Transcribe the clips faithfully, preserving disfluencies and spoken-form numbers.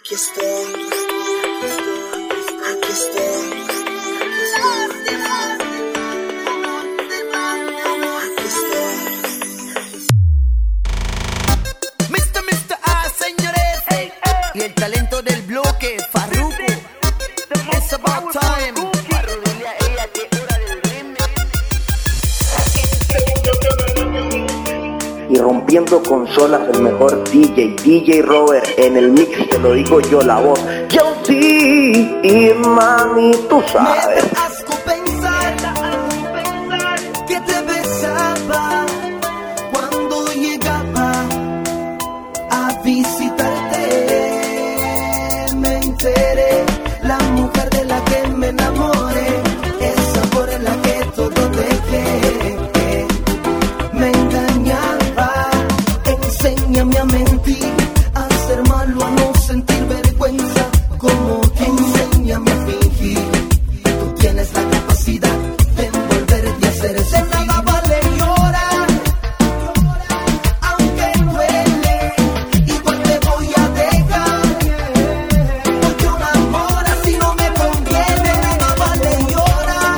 Aquí estoy, aquí estoy, aquí estoy. mister mister A, señores, hey, hey. Y el talento del bloque, Farruko. It's about time. Y rompiendo consolas, el mejor D J, D J Robert, en el mix te lo digo yo, la voz. Yo sí, y mami, tú sabes. Me asco pensar que te besaba cuando llegaba a visitarte. Me enteré, la mujer de la que me enamoré, esa por la que todo dejé. Me engañaba, enséñame a mentir, a ser malo, a no sentir vergüenza, como que enséñame a fingir. Tú tienes la capacidad de envolverte y hacer eso. De nada vale llorar, aunque duele, igual te voy a dejar, porque un amor así no me conviene. De nada vale llorar,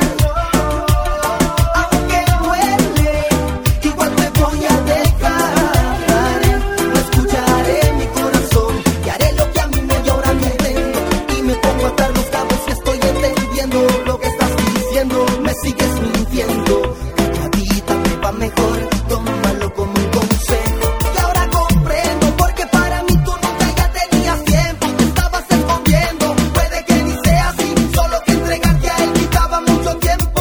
aunque duele, igual te voy a dejar. No escucharé mi corazón y haré lo que a mí me llora mi dentro, y me pongo a atar los cabos y estoy entendiendo lo que estás diciendo. Me sigues mintiendo, calladita me va mejor, tómalo como un consejo. Y ahora comprendo, porque para mí tú nunca ya tenías tiempo, te estabas escondiendo. Puede que ni sea así, solo que entregarte a él quitaba mucho tiempo.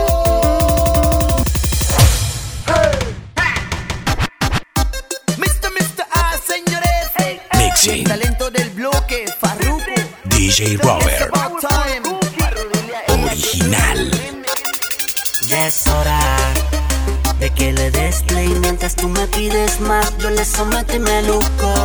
mister mister A, señores, hey, hey. Y Mixing el talento del bloque, Farruko. D J It's Robert, about time. original. Ya es hora de que le des play mientras tú me pides más. Yo le someto y me luco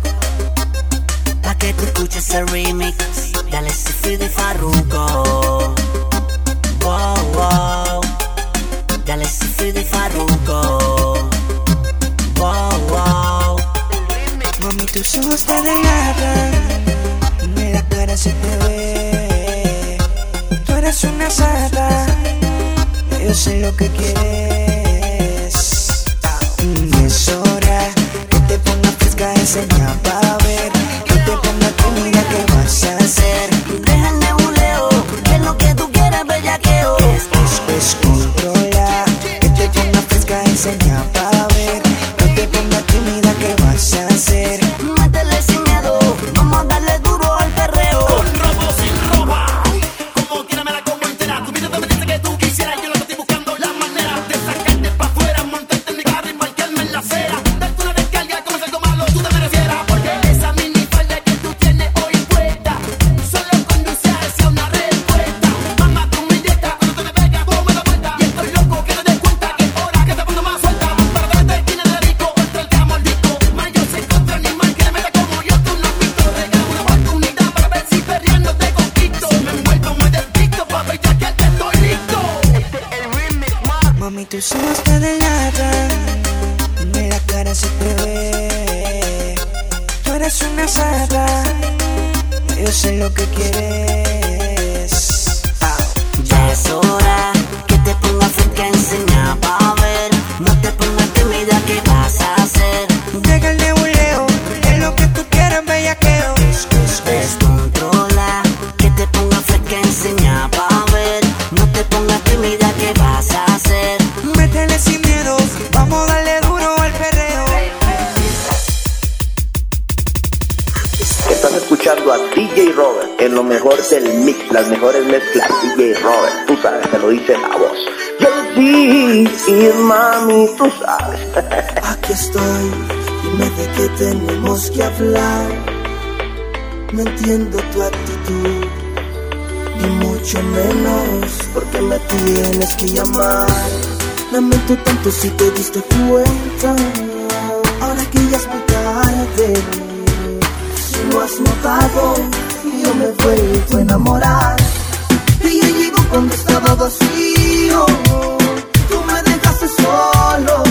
pa' que tú escuches el remix. Dale Sifi de Farruko. Wow, wow. Dale Sifi de Farruko. Wow, wow. Mami, tus ojos te delatan, en la cara se te ve. Tú eres una santa, yo sé lo que quieres. Mm, Es hora que te pongas fresca, enseña para ver. Que te pongas comida, ¿qué vas a hacer? Deja el nebuleo, que es lo que tú quieres, bellaqueo. Eso es controla. Que te pongas fresca, enseña para ver. No te pongas tímida, ¿qué vas a hacer? Métele sin miedo, vamos a darle duro al perreo. Robo sin roba, como quiera me la como entera. Tu vida me dice que tú quisieras, yo lo que estoy buscando la manera de sacarte pa' afuera, montarte en mi carro y marcarme en la acera. Darte una descarga como si algo malo tú te merecieras, porque esa minifalda que tú tienes hoy puesta solo conduce hacia una respuesta. Mamá, tú me inyectas cuando tú me pegas, tú me das vuelta. Y estoy loco que te des cuenta que es hora que te ponga más suelta. Para darte esquina de disco, contra el que amo el disco. Mayo se contra animal que le mete como yo, tú no has visto. Regala una oportunidad para ver si perreando te conquisto. Me envuelvo, me despisto, papi, ya que te estoy listo. Este es el remix, man. Mami, tus ojos te delatan, en la cara se te ve. Tú eres una santa, yo sé lo que quieres. Ya es hora que te pongas frente a enseñar pa' ver. No te pongas tímida, ¿qué vas a hacer? Deja el nebuleo, es lo que tú quieres, bellaqueo. Descontrola, que te pongas fresca a enseñar pa' ver. No te pongas tímida, ¿qué vas a hacer? Métele sin miedo, vamos a darle duro al perreo. Estás escuchando a D J Robert en lo mejor del mix, las mejores mezclas. D J Robert, tú sabes, te lo dice la voz. Yo sí, y mami, tú sabes. Aquí estoy, dime de qué tenemos que hablar. No entiendo tu actitud, y mucho menos porque me tienes que llamar. Lamento tanto si te diste cuenta, ahora que ya es muy tarde. Si no has notado, yo me he vuelto a enamorar. Ella llegó cuando estaba vacío, tú me dejaste solo.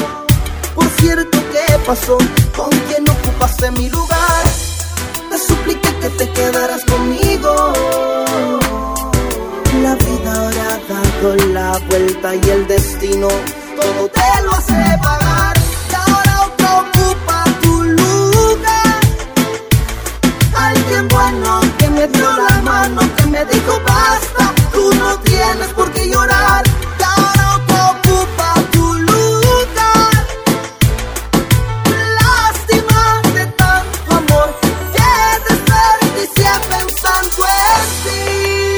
Por cierto, ¿qué pasó? ¿Con quién ocupaste mi lugar? Te suplico dado la vuelta y el destino todo te lo hace pagar. Y ahora otro ocupa tu lugar. Alguien bueno que me dio la mano, que me dijo basta, tú no tienes por qué llorar. Y ahora otro ocupa tu lugar. Lástima de tanto amor que desperdicié pensando en ti.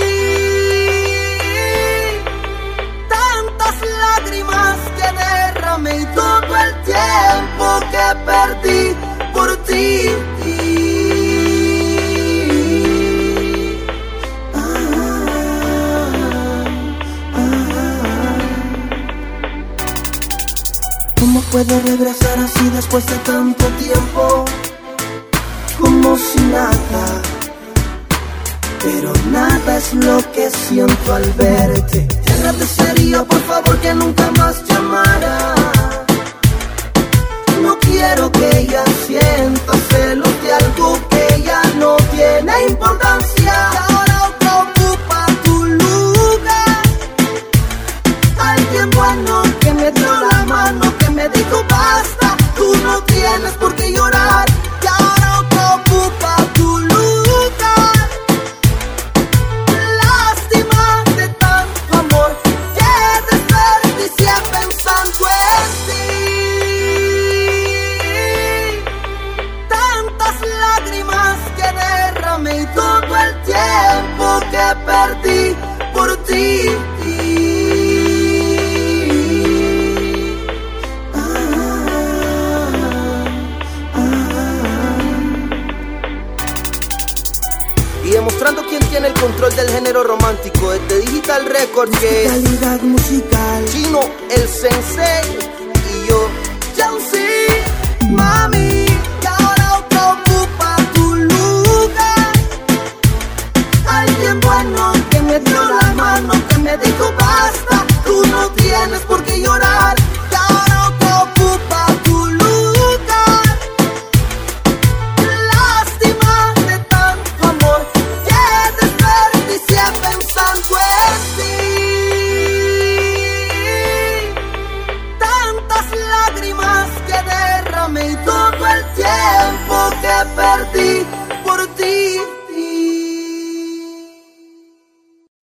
Tantas lágrimas que derramé y todo el tiempo que perdí por ti. ¿Cómo puedo regresar así después de tanto tiempo? Como si nada, pero nada es lo que siento al verte. Te agradecería por favor que nunca más llamara. No quiero que ella sienta celos de algo que ya no tiene importancia. Y ahora otro ocupa tu lugar. Alguien bueno que me dio la mano, que me dijo basta, tú no tienes por qué llorar. Y ahora otro ocupa tu lugar. Lástima de tanto amor que desperdicié pensando en ti. Tantas lágrimas que derramé y todo el tiempo que perdí por ti. Y demostrando quién tiene el control del género romántico desde Digital Records, que es Calidad musical. Chino, el sensei.